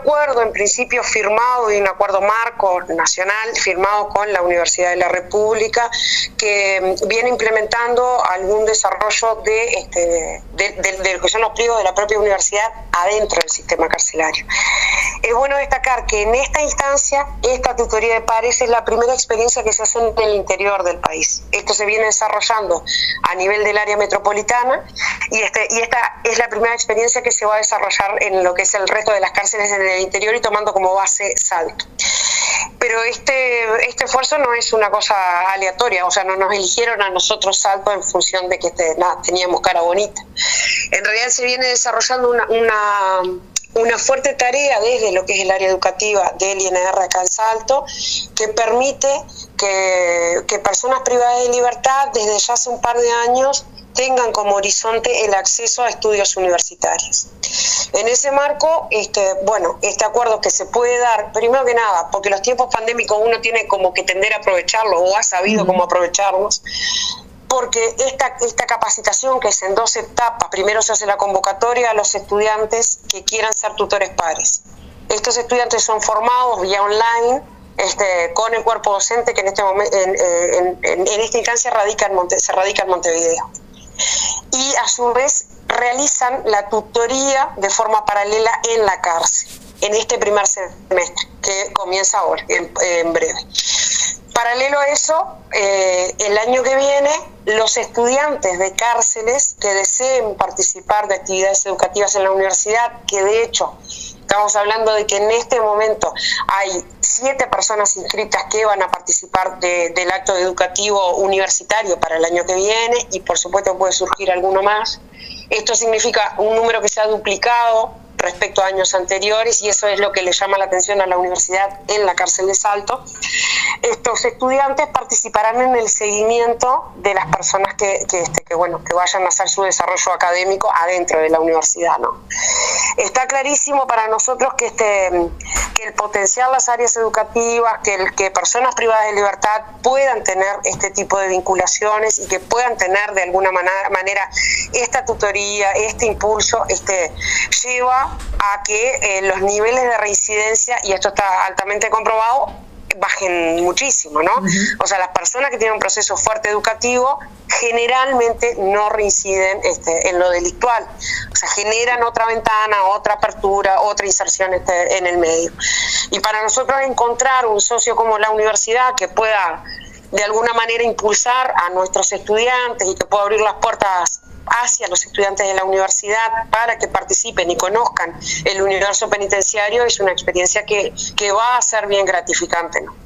acuerdo en principio firmado y un acuerdo marco nacional firmado con la Universidad de la República que viene implementando algún desarrollo de lo que son los pliegos de la propia universidad adentro del sistema carcelario. Es bueno destacar que en esta instancia, esta tutoría de pares es la primera experiencia que se hace en el interior del país. Esto se viene desarrollando a nivel del área metropolitana y esta es la primera experiencia que se va a desarrollar en lo que es el resto de las cárceles en el interior y tomando como base Salto. Pero este esfuerzo no es una cosa aleatoria, o sea, no nos eligieron a nosotros Salto en función de que teníamos cara bonita. En realidad se viene desarrollando una fuerte tarea desde lo que es el área educativa del INR acá en Salto, que permite que personas privadas de libertad desde ya hace un par de años tengan como horizonte el acceso a estudios universitarios. En ese marco, este acuerdo que se puede dar, primero que nada, porque los tiempos pandémicos uno tiene como que tender a aprovecharlos o ha sabido cómo aprovecharlos, porque esta capacitación que es en 2 etapas, primero se hace la convocatoria a los estudiantes que quieran ser tutores pares. Estos estudiantes son formados vía online, con el cuerpo docente que en este momento, en esta instancia se radica en Montevideo. Y a su vez realizan la tutoría de forma paralela en la cárcel, en este primer semestre, que comienza ahora, en breve. Paralelo a eso, el año que viene, los estudiantes de cárceles que deseen participar de actividades educativas en la universidad, que de hecho estamos hablando de que en este momento hay 7 personas inscritas que van a participar del acto educativo universitario para el año que viene y por supuesto puede surgir alguno más. Esto significa un número que se ha duplicado respecto a años anteriores y eso es lo que le llama la atención a la universidad en la cárcel de Salto. Estos estudiantes participarán en el seguimiento de las personas que vayan a hacer su desarrollo académico adentro de la universidad, ¿no? Está clarísimo para nosotros que el potenciar las áreas educativas, que personas privadas de libertad puedan tener este tipo de vinculaciones y que puedan tener de alguna manera esta tutoría, este impulso, lleva a que los niveles de reincidencia, y esto está altamente comprobado, bajen muchísimo, ¿no? O sea, las personas que tienen un proceso fuerte educativo generalmente no reinciden en lo delictual, o sea, generan otra ventana, otra apertura, otra inserción en el medio. Y para nosotros encontrar un socio como la universidad que pueda de alguna manera impulsar a nuestros estudiantes y que pueda abrir las puertas hacia los estudiantes de la universidad para que participen y conozcan el universo penitenciario es una experiencia que va a ser bien gratificante, ¿no?